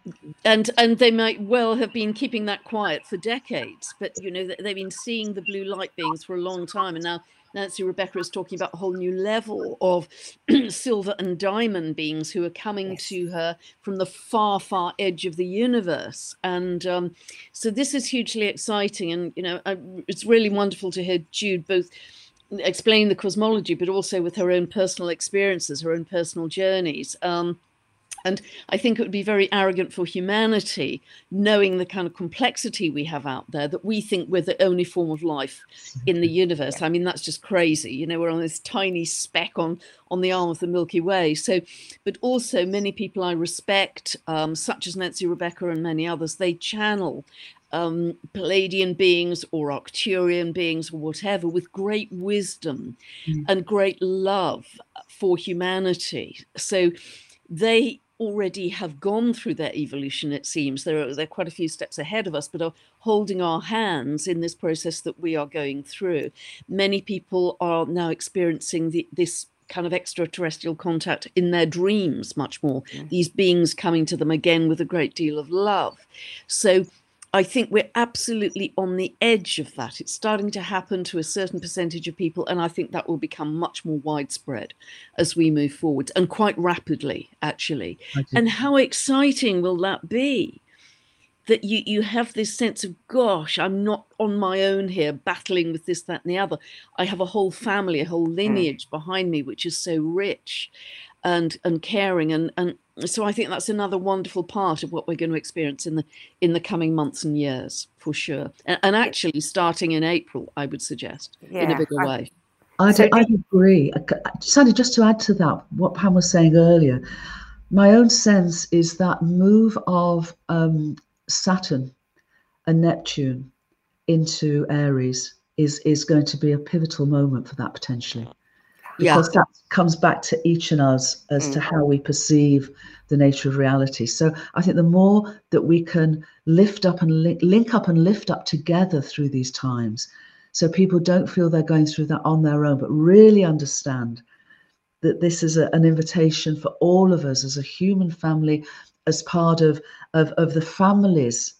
And and they might well have been keeping that quiet for decades, but you know they've been seeing the blue light beings for a long time, and now Nancy Rebecca is talking about a whole new level of silver and diamond beings who are coming yes. to her from the far, far edge of the universe. And um, so this is hugely exciting, and you know I, it's really wonderful to hear Jude both explain the cosmology, but also with her own personal experiences, her own personal journeys. Um, And I think it would be very arrogant for humanity, knowing the kind of complexity we have out there, that we think we're the only form of life in the universe. I mean, that's just crazy. You know, we're on this tiny speck on, on the arm of the Milky Way. So, but also many people I respect, um, such as Nancy Rebecca and many others, they channel um, Palladian beings or Arcturian beings or whatever with great wisdom mm. and great love for humanity. So they already have gone through their evolution, it seems. They're, they're quite a few steps ahead of us, but are holding our hands in this process that we are going through. Many people are now experiencing the, this kind of extraterrestrial contact in their dreams much more, yeah. these beings coming to them again with a great deal of love. So I think we're absolutely on the edge of that. It's starting to happen to a certain percentage of people, and I think that will become much more widespread as we move forward, and quite rapidly, actually. And how exciting will that be? That you, you have this sense of, gosh, I'm not on my own here battling with this, that, and the other. I have a whole family, a whole lineage behind me, which is so rich and and caring, and and so I think that's another wonderful part of what we're going to experience in the in the coming months and years, for sure. And, and actually starting in April, I would suggest, yeah, in a bigger I, way.
I'd, I'd agree. Sandy, just to add to that, what Pam was saying earlier, my own sense is that move of um, Saturn and Neptune into Aries is is going to be a pivotal moment for that, potentially. Because yeah. that comes back to each and us as mm. to how we perceive the nature of reality. So I think the more that we can lift up and link, link up and lift up together through these times, so people don't feel they're going through that on their own, but really understand that this is a, an invitation for all of us as a human family, as part of, of, of the families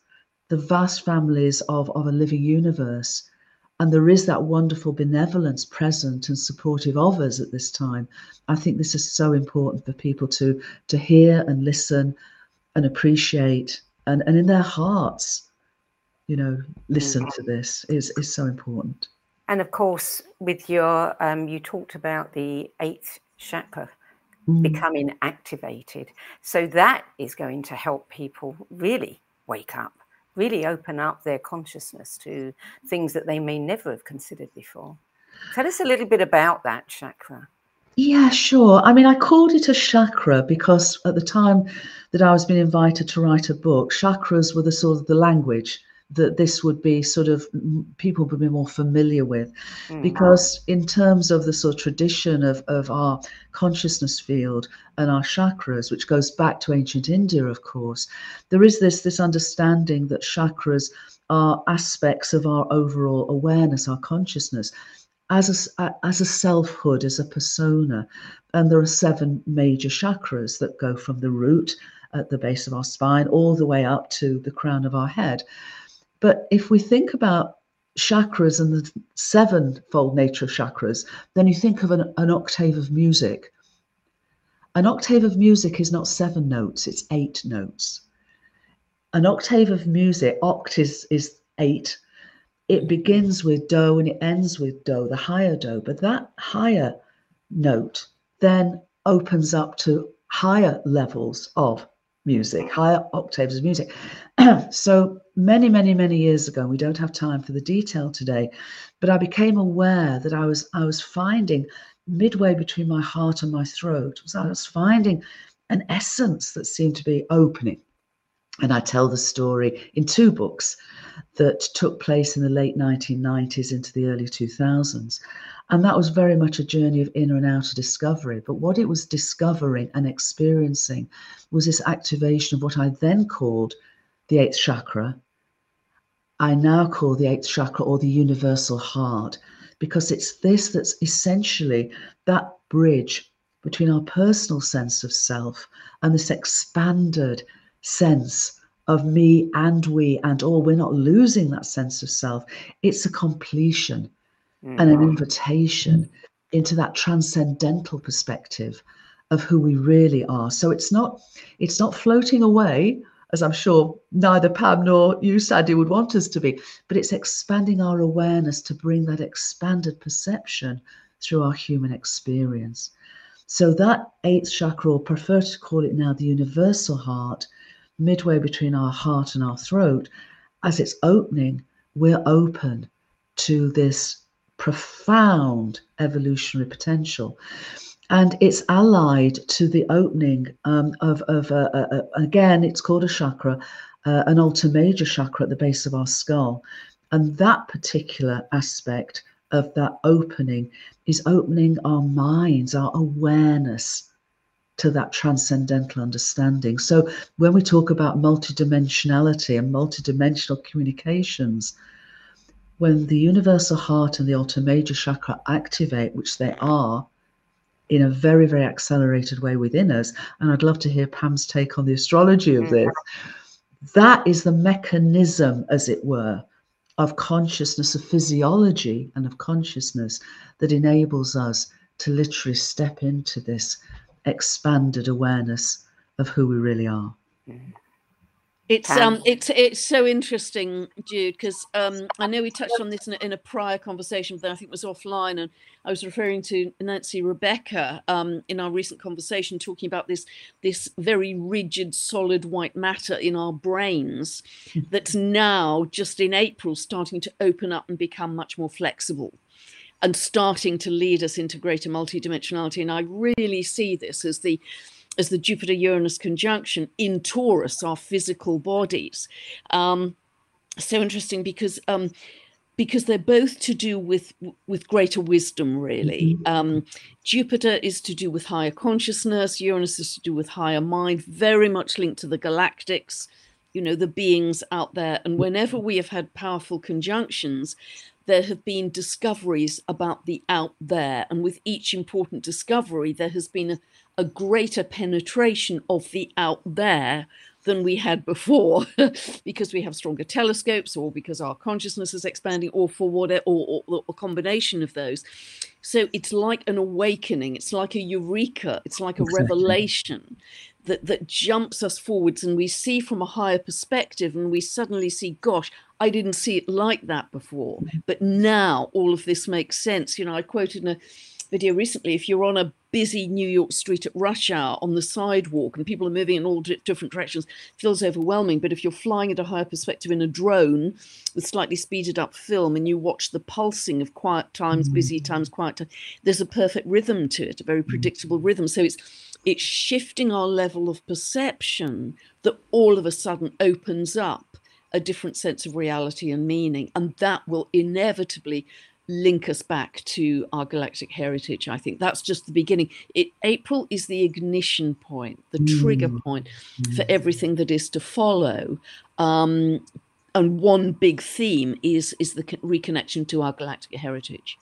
the vast families of, of a living universe. And there is that wonderful benevolence present and supportive of us at this time. I think this is so important for people to, to hear and listen and appreciate, and, and in their hearts, you know, listen mm. to this is, is so important.
And of course, with your, um, you talked about the eighth chakra mm. becoming activated. So that is going to help people really wake up, really open up their consciousness to things that they may never have considered before. Tell us a little bit about that chakra.
Yeah, sure. I mean, I called it a chakra because at the time that I was being invited to write a book, chakras were the sort of the language that this would be sort of people would be more familiar with. Mm. Because in terms of the sort of tradition of, of our consciousness field and our chakras, which goes back to ancient India, of course, there is this, this understanding that chakras are aspects of our overall awareness, our consciousness, as a, as a selfhood, as a persona. And there are seven major chakras that go from the root at the base of our spine all the way up to the crown of our head. But if we think about chakras and the sevenfold nature of chakras, then you think of an, an octave of music. An octave of music is not seven notes, it's eight notes. An octave of music, oct is, is eight. It begins with do and it ends with do, the higher do. But that higher note then opens up to higher levels of music, higher octaves of music. So many, many, many years ago, we don't have time for the detail today, but I became aware that I was I was finding midway between my heart and my throat, was I was finding an essence that seemed to be opening. And I tell the story in two books that took place in the late nineteen nineties into the early two thousands. And that was very much a journey of inner and outer discovery. But what it was discovering and experiencing was this activation of what I then called the eighth chakra. I now call the eighth chakra, or the universal heart, because it's this that's essentially that bridge between our personal sense of self and this expanded sense of me and we and all. We're not losing that sense of self. It's a completion mm-hmm. and an invitation into that transcendental perspective of who we really are. So it's not it's not floating away, as I'm sure neither Pam nor you, Sandy, would want us to be, but it's expanding our awareness to bring that expanded perception through our human experience. So that eighth chakra, or prefer to call it now the universal heart, midway between our heart and our throat, as it's opening, we're open to this profound evolutionary potential. And it's allied to the opening um, of, of uh, uh, again, it's called a chakra, uh, an altar major chakra at the base of our skull. And that particular aspect of that opening is opening our minds, our awareness to that transcendental understanding. So when we talk about multidimensionality and multidimensional communications, when the universal heart and the altar major chakra activate, which they are, in a very, very accelerated way within us, and I'd love to hear Pam's take on the astrology of this, that is the mechanism, as it were, of consciousness, of physiology and of consciousness that enables us to literally step into this expanded awareness of who we really are.
It's um, it's it's so interesting, Jude, because um, I know we touched on this in a, in a prior conversation, but I think it was offline, and I was referring to Nancy Rebecca um, in our recent conversation, talking about this this very rigid, solid white matter in our brains that's now, just in April, starting to open up and become much more flexible, and starting to lead us into greater multidimensionality. And I really see this as the as the Jupiter-Uranus conjunction in Taurus, our physical bodies. Um, so interesting because um, because they're both to do with with greater wisdom, really. Mm-hmm. Um, Jupiter is to do with higher consciousness. Uranus is to do with higher mind, very much linked to the galactics, you know, the beings out there. And whenever we have had powerful conjunctions, there have been discoveries about the out there. And with each important discovery, there has been a, a greater penetration of the out there than we had before because we have stronger telescopes, or because our consciousness is expanding, or for whatever, or, or a combination of those. So it's like an awakening. It's like a eureka. It's like a exactly. revelation that, that jumps us forwards, and we see from a higher perspective, and we suddenly see, gosh, I didn't see it like that before. But now all of this makes sense. You know, I quoted in a video recently, if you're on a busy New York street at rush hour on the sidewalk and people are moving in all different directions, it feels overwhelming. But if you're flying at a higher perspective in a drone with slightly speeded up film, and you watch the pulsing of quiet times, busy times, quiet times, there's a perfect rhythm to it, a very predictable rhythm. So it's it's shifting our level of perception that all of a sudden opens up a different sense of reality and meaning. And that will inevitably link us back to our galactic heritage. I think that's just the beginning. It, April is the ignition point, the mm. trigger point mm. for everything that is to follow. Um, and one big theme is, is the reconnection to our galactic heritage.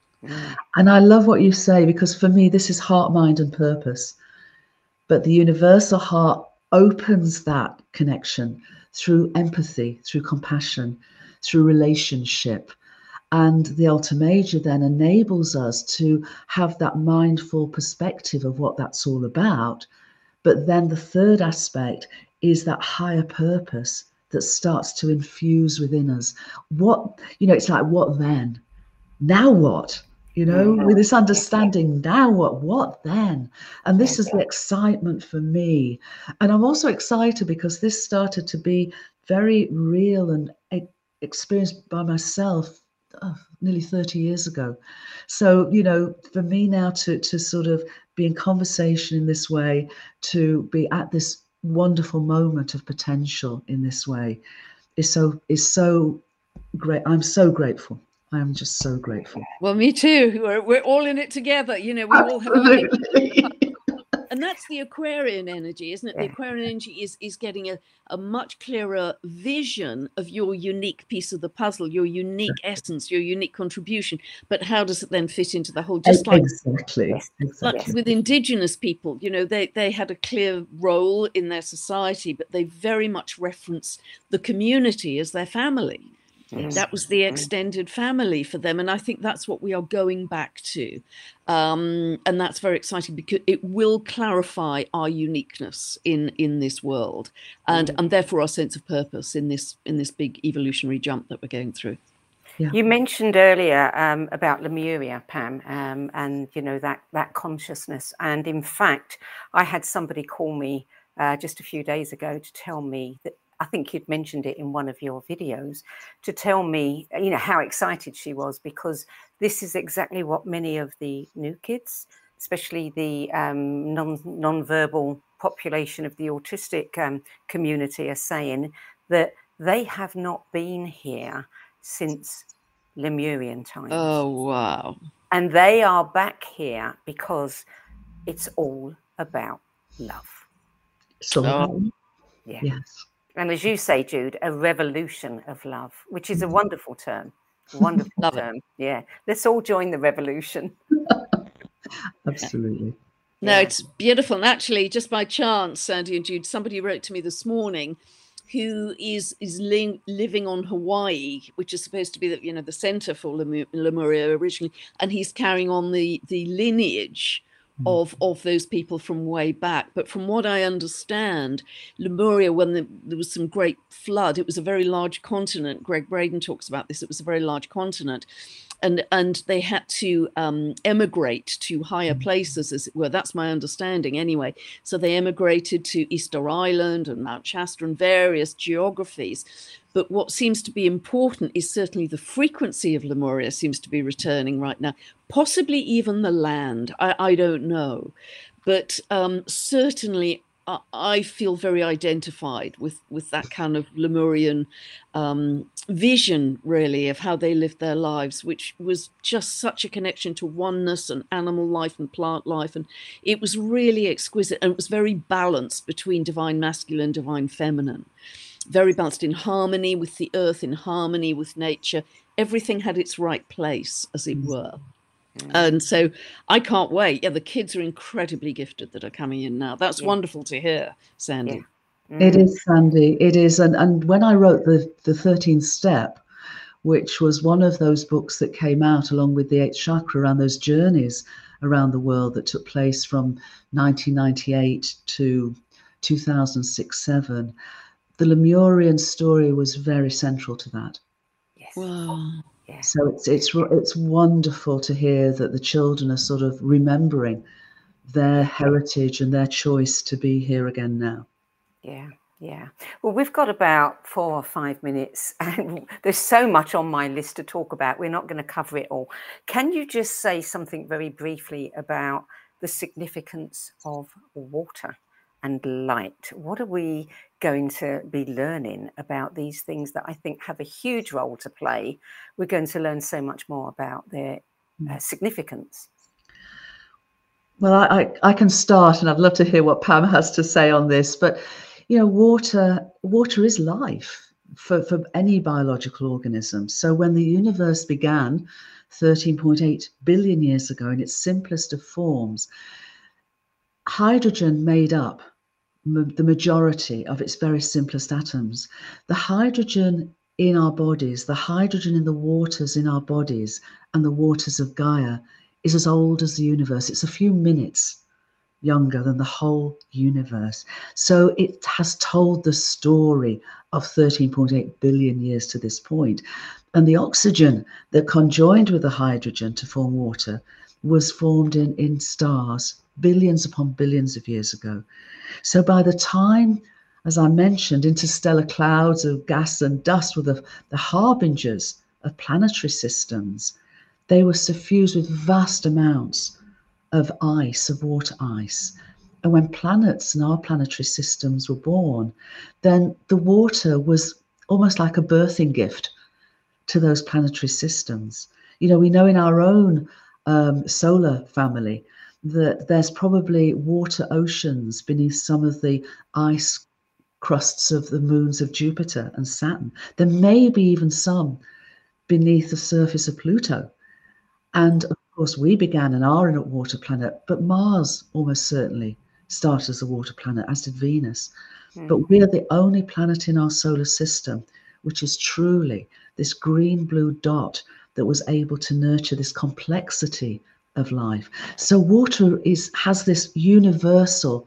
And I love what you say, because for me, this is heart, mind, and purpose. But the universal heart opens that connection through empathy, through compassion, through relationship. And the Alta Major then enables us to have that mindful perspective of what that's all about. But then the third aspect is that higher purpose that starts to infuse within us. What, you know, it's like, what then? Now what? You know, with this understanding, now what, what then? And this is the excitement for me. And I'm also excited because this started to be very real and experienced by myself oh, nearly thirty years ago. So, you know, for me now to, to sort of be in conversation in this way, to be at this wonderful moment of potential in this way is so, is so great. I'm so grateful. I'm just so grateful.
Well, me too. We're, we're all in it together. You know, we Absolutely. all have. And that's the Aquarian energy, isn't it? Yeah. The Aquarian energy is, is getting a, a much clearer vision of your unique piece of the puzzle, your unique essence, your unique contribution. But how does it then fit into the whole? Just like,
exactly.
like
exactly.
with Indigenous people, you know, they, they had a clear role in their society, but they very much reference the community as their family. Yes. That was the extended family for them. And I think that's what we are going back to. Um, and that's very exciting because it will clarify our uniqueness in, in this world and, mm. and therefore our sense of purpose in this in this big evolutionary jump that we're going through.
Yeah. You mentioned earlier um, about Lemuria, Pam, um, and, you know, that, that consciousness. And in fact, I had somebody call me uh, just a few days ago to tell me that, I think you'd mentioned it in one of your videos, to tell me, you know, how excited she was, because this is exactly what many of the new kids, especially the um, non non-verbal population of the autistic um, community, are saying, that they have not been here since Lemurian times.
Oh, wow.
And they are back here because it's all about love.
So,
oh.
yeah.
Yes.
And as you say, Jude, a revolution of love, which is a wonderful term. Wonderful
Love
term.
It.
Yeah. Let's all join the revolution.
Absolutely.
No,
yeah.
it's beautiful. And actually, just by chance, Sandy and Jude, somebody wrote to me this morning who is is li living on Hawaii, which is supposed to be the, you know, the center for Lemur Lemuria originally. And he's carrying on the, the lineage of of those people from way back. But from what I understand, Lemuria, when the, there was some great flood, it was a very large continent. Greg Braden talks about this. It was a very large continent. And, and they had to um, emigrate to higher places, as it were. That's my understanding anyway. So they emigrated to Easter Island and Mount Shasta and various geographies. But what seems to be important is certainly the frequency of Lemuria seems to be returning right now, possibly even the land. I, I don't know. But um, certainly I, I feel very identified with, with that kind of Lemurian um, vision, really, of how they lived their lives, which was just such a connection to oneness and animal life and plant life. And it was really exquisite. And it was very balanced between divine masculine, divine feminine. Very balanced, in harmony with the earth, in harmony with nature. Everything had its right place, as it were. Mm. And so I can't wait. Yeah, the kids are incredibly gifted that are coming in now. That's yeah. wonderful to hear, Sandy.
Mm.
It is, Sandy. It is. And, and when I wrote the, the thirteenth Step, which was one of those books that came out along with the eighth chakra around those journeys around the world that took place from nineteen ninety-eight to two thousand six seven, the Lemurian story was very central to that.
Yes.
Wow.
Yeah.
So it's it's it's wonderful to hear that the children are sort of remembering their heritage and their choice to be here again now.
Yeah, yeah. Well, we've got about four or five minutes, and there's so much on my list to talk about. We're not going to cover it all. Can you just say something very briefly about the significance of water and light? What are we going to be learning about these things that I think have a huge role to play? We're going to learn so much more about their uh, significance.
Well, I, I, I can start, and I'd love to hear what Pam has to say on this. But, you know, water water is life for, for any biological organism. So when the universe began thirteen point eight billion years ago in its simplest of forms, hydrogen made up the majority of its very simplest atoms. The hydrogen in our bodies, the hydrogen in the waters in our bodies and the waters of Gaia is as old as the universe. It's a few minutes younger than the whole universe. So it has told the story of thirteen point eight billion years to this point. And the oxygen that conjoined with the hydrogen to form water was formed in, in stars billions upon billions of years ago. So by the time, as I mentioned, interstellar clouds of gas and dust were the, the harbingers of planetary systems, they were suffused with vast amounts of ice, of water ice. And when planets and our planetary systems were born, then the water was almost like a birthing gift to those planetary systems. You know, we know in our own um, solar family that there's probably water oceans beneath some of the ice crusts of the moons of Jupiter and Saturn. There may be even some beneath the surface of Pluto. And of course, we began and are in a water planet, but Mars almost certainly started as a water planet, as did Venus. Mm. But we are the only planet in our solar system which is truly this green-blue dot that was able to nurture this complexity of life. So water is has this universal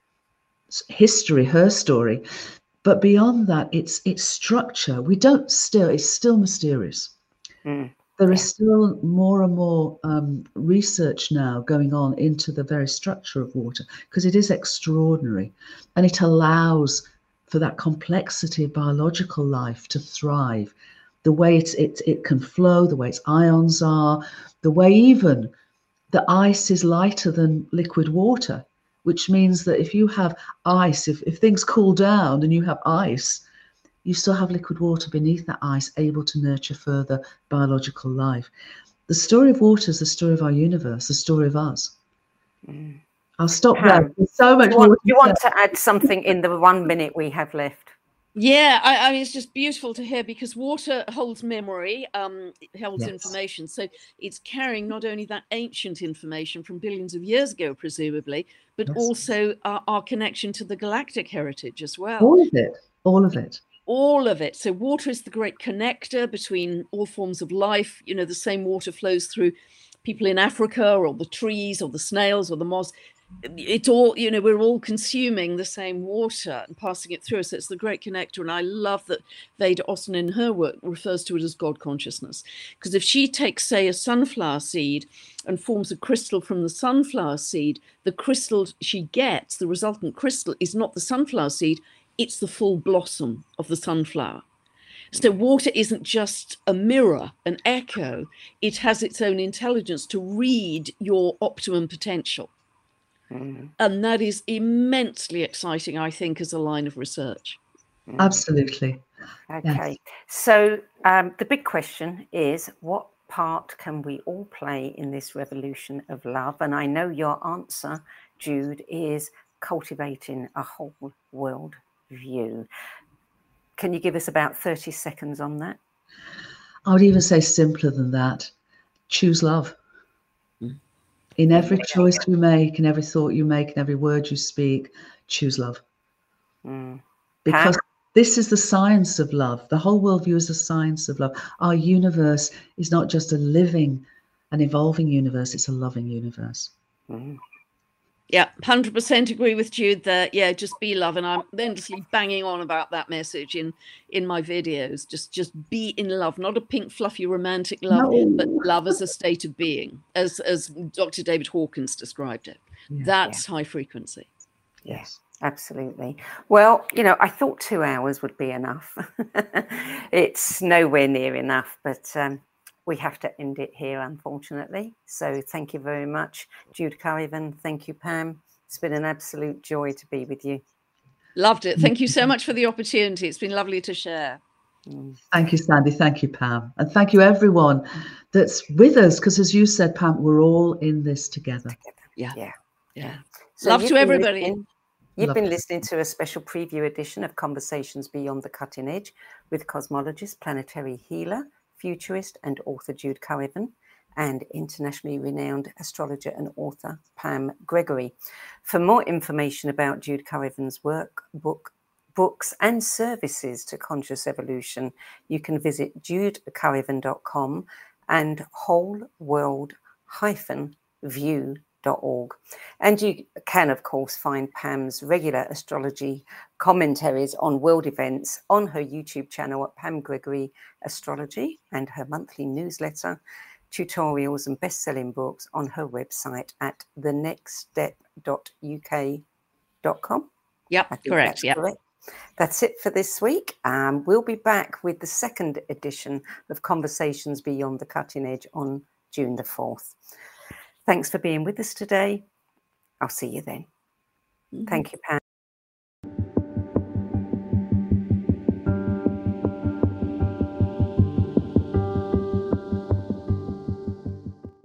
history, her story, but beyond that, its its structure, we don't still, it's still mysterious. Mm. There is still more and more um, research now going on into the very structure of water, because it is extraordinary, and it allows for that complexity of biological life to thrive. The way it's, it, it can flow, the way its ions are, the way even the ice is lighter than liquid water, which means that if you have ice, if, if things cool down and you have ice, you still have liquid water beneath that ice able to nurture further biological life. The story of water is the story of our universe, the story of us. Mm. I'll stop Pam, there. There's so much
do you, want,
more
do you want to add something in the one minute we have left?
Yeah, I, I mean, it's just beautiful to hear, because water holds memory, um, it holds yes. information. So it's carrying not only that ancient information from billions of years ago, presumably, but yes. also our, our connection to the galactic heritage as well.
All of it, all of it.
All of it. So water is the great connector between all forms of life. You know, the same water flows through people in Africa, or the trees, or the snails, or the moss. It's all, you know, we're all consuming the same water and passing it through us. So it's the great connector. And I love that Veda Austin in her work refers to it as God consciousness. Because if she takes, say, a sunflower seed and forms a crystal from the sunflower seed, the crystal she gets, the resultant crystal, is not the sunflower seed, it's the full blossom of the sunflower. So water isn't just a mirror, an echo. It has its own intelligence to read your optimum potential. Mm. And that is immensely exciting, I think, as a line of research.
Absolutely.
Okay.
Yes.
So um, the big question is, what part can we all play in this revolution of love? And I know your answer, Jude, is cultivating a whole world view. Can you give us about thirty seconds on that?
I would even say simpler than that. Choose love. Mm. In every choice you make, in every thought you make, in every word you speak, choose love.
Mm.
Because
Pam?
this is the science of love. The whole worldview is a science of love. Our universe is not just a living and evolving universe, it's a loving universe.
Mm.
Yeah, one hundred percent agree with Jude there. Yeah, just be love. And I'm endlessly banging on about that message in, in my videos. Just, just be in love, not a pink, fluffy, romantic love,
No.
but love as a state of being, as, as Doctor David Hawkins described it.
Yeah.
That's
Yeah.
high frequency.
Yes, absolutely. Well, you know, I thought two hours would be enough. It's nowhere near enough, but um, we have to end it here, unfortunately. So thank you very much, Jude Currivan. Thank you, Pam. It's been an absolute joy to be with you.
Loved it. Thank you so much for the opportunity. It's been lovely to share.
Mm.
Thank you, Sandy. Thank you, Pam. And thank you, everyone that's with us, because as you said, Pam, we're all in this together.
Together.
Yeah.
Yeah.
Yeah.
So
Love
you've
to
been
everybody.
listening- You've
Love
been
to.
listening to a special preview edition of Conversations Beyond the Cutting Edge with cosmologist, planetary healer, futurist and author Jude Currivan and internationally renowned astrologer and author Pam Gregory. For more information about Jude Currivan's work, book, books and services to conscious evolution, you can visit jude currivan dot com and whole world view dot org. And you can, of course, find Pam's regular astrology commentaries on world events on her YouTube channel at Pam Gregory Astrology and her monthly newsletter, tutorials and best-selling books on her website at the next step dot U K dot com.
Yep,
I think
correct.
that's
Yep.
correct. That's it for this week. Um, we'll be back with the second edition of Conversations Beyond the Cutting Edge on June the fourth. Thanks for being with us today. I'll see you then.
Mhm.
Thank you, Pam.